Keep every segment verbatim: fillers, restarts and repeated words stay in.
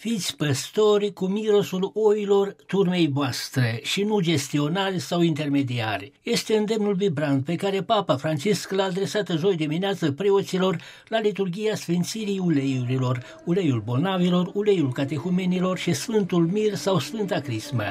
Fiți păstori cu mirosul oilor turmei voastre și nu gestionari sau intermediari. Este îndemnul vibrant pe care Papa Francisc l-a adresat joi dimineață preoților la liturghia Sfințirii Uleiurilor, uleiul bolnavilor, uleiul catehumenilor și Sfântul Mir sau Sfânta Crismă.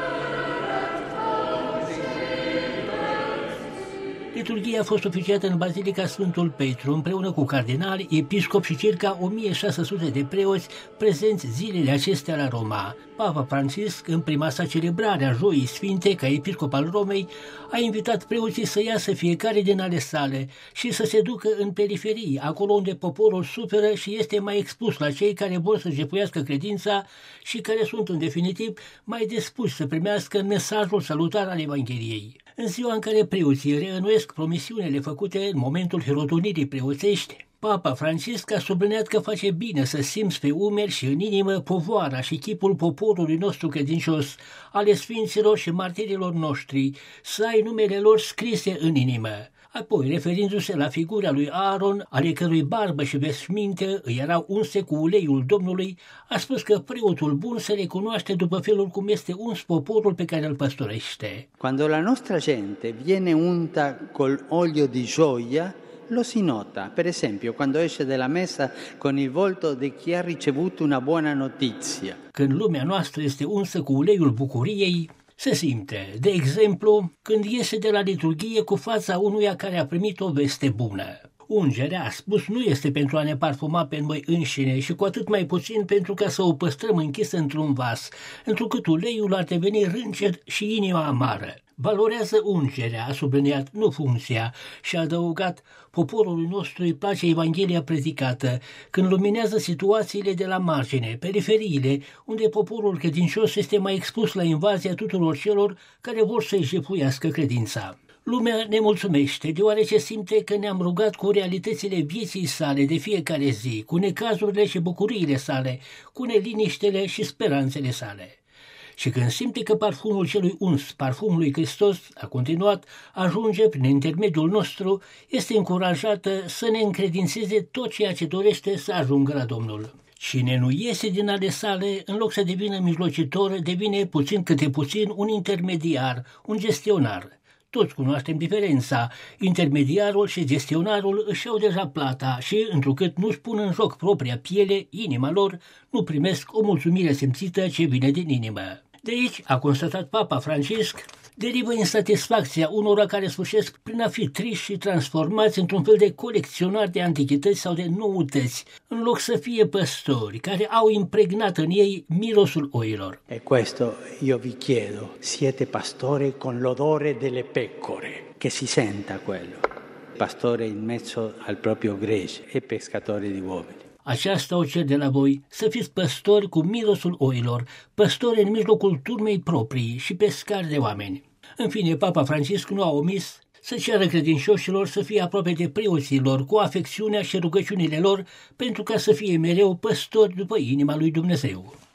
Liturghia a fost oficiată în Bazilica Sfântul Petru, împreună cu cardinali, episcopi și circa o mie șase sute de preoți prezenți zilele acestea la Roma. Papa Francisc, în prima sa celebrare a Joii Sfinte, ca episcop al Romei, a invitat preoții să iasă fiecare din ale sale și să se ducă în periferii, acolo unde poporul suferă și este mai expus la cei care vor să jepuiască credința și care sunt, în definitiv, mai dispuși să primească mesajul salutar al Evangheliei. În ziua în care preoții reînnoiesc promisiunile făcute în momentul hirotonirii preoțești, Papa Francisc a subliniat că face bine să simți pe umeri și în inimă povoara și chipul poporului nostru credincios, ale sfinților și martirilor noștri, să ai numele lor scrise în inimă. Apoi, referindu-se la figura lui Aaron, ale cărui barbă și veșminte îi erau unse cu uleiul Domnului, a spus că preotul bun se recunoaște după felul cum este uns poporul pe care îl păstorește. Quando la nostra gente viene unta col olio di gioia, lo si nota, per esempio, quando esce dalla messa con il volto di chi ha ricevuto una buona notizia. Când lumea noastră este unsă cu uleiul bucuriei, se simte, de exemplu, când iese de la liturghie cu fața unuia care a primit o veste bună. Ungerea, a spus, nu este pentru a ne parfuma pe noi înșine și cu atât mai puțin pentru ca să o păstrăm închisă într-un vas, întrucât uleiul ar deveni râncet și inima amară. Valorează ungerea, a subliniat, nu funcția, și a adăugat, poporului nostru îi place Evanghelia predicată, când luminează situațiile de la margine, periferiile, unde poporul credincios este mai expus la invazia tuturor celor care vor să-i jefuiască credința. Lumea ne mulțumește, deoarece simte că ne-am rugat cu realitățile vieții sale de fiecare zi, cu necazurile și bucuriile sale, cu neliniștele și speranțele sale. Și când simte că parfumul celui uns, parfumul lui Hristos, a continuat, ajunge prin intermediul nostru, este încurajată să ne încredințeze tot ceea ce dorește să ajungă la Domnul. Cine nu iese din ale sale, în loc să devină mijlocitor, devine puțin câte puțin un intermediar, un gestionar. Toți cunoaștem diferența. Intermediarul și gestionarul își iau deja plata și, întrucât nu-și pun în joc propria piele, inima lor, nu primesc o mulțumire simțită ce vine din inimă. De aici, a constatat Papa Francisc, derivă insatisfacția unora care sfârșesc prin a fi triși și transformați într-un fel de colecționari de antichități sau de noutăți, în loc să fie păstori care au impregnat în ei mirosul oilor. E questo io vi chiedo, siete pastore con l'odore delle pecore, che si senta quello. Pastore in mezzo al proprio gregge e pescatore di uomini. Aceasta o cer de la voi, să fiți păstori cu mirosul oilor, păstori în mijlocul turmei proprii și pescari de oameni. În fine, Papa Francisc nu a omis să ceară credincioșilor să fie aproape de preoții lor, cu afecțiunea și rugăciunile lor, pentru ca să fie mereu păstori după inima lui Dumnezeu.